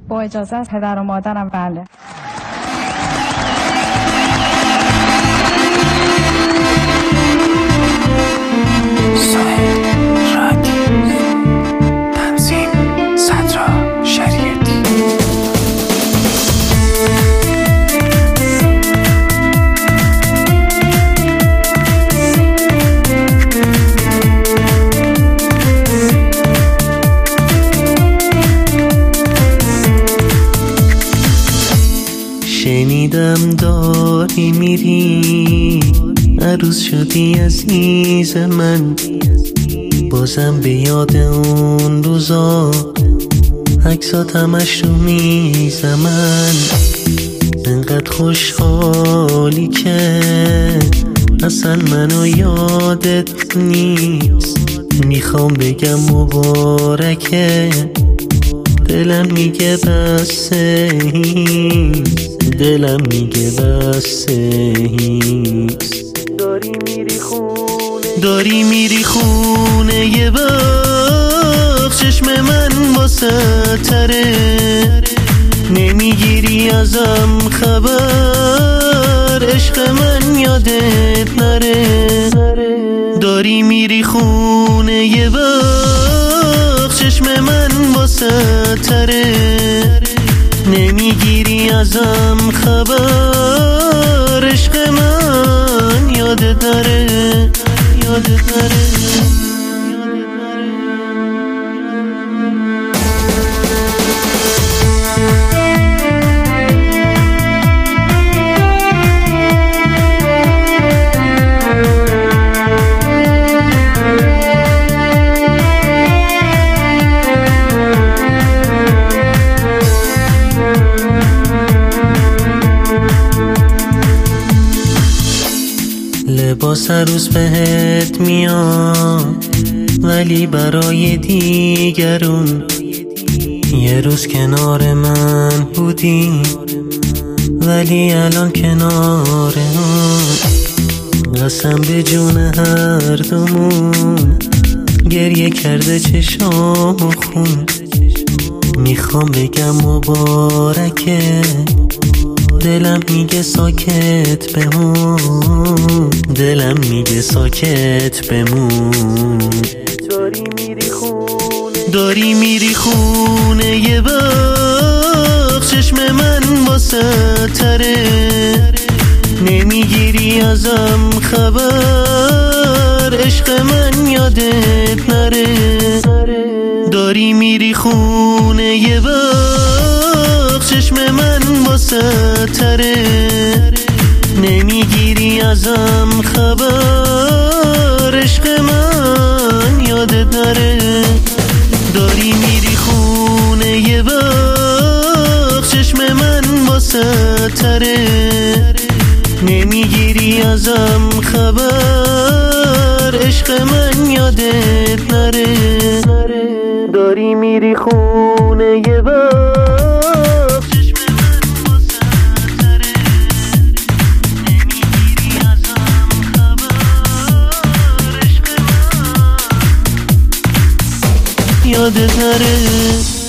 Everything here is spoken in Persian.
با اجازه از پدر و مادرم. بله. شنیدم داری میری، عروس شدی عزیز من. بازم به یاد اون روزا عکسات همش رو میزم. من انقدر خوشحالی که اصلا منو یادت نیست. میخوام بگم مبارکه، دلم میگه بسه هیست، دلم میگه بسه هیست. داری میری خونه یه وقت، چشم من واسه تره. نمیگیری ازم خبر، عشق من یادت نره. داری میری خونه یه وقت، چشم من واسه تره. نمیگیری ازم خبر، عشق من یادت نره، یادت نره. لباس عروس بهت میاد، ولی برای دیگرون. یه روز کنار من بودی، ولی الان کنار اون. قسم به جون هر دومون، گریه کرده چشام خون. میخوام بگم مبارکه، دلم میگه ساکت بمون، دلم میگه ساکت بمون. داری میری خونه یه وقت، چشم من واسه تره. نمیگیری ازم خبر، عشق من یادت نره. داری میری خونه یه وقت، چشم من واسه تره. نمیگیری ازم خبر، عشق من یادت نره. داری میری خونه یه وقت، چشم من واسه تره. نمیگیری ازم خبر، عشق من یادت نره. داری میری خونه یه وقت، چشم من واسه تره. نمیگیری ازم خبر، عشق من یادت نره.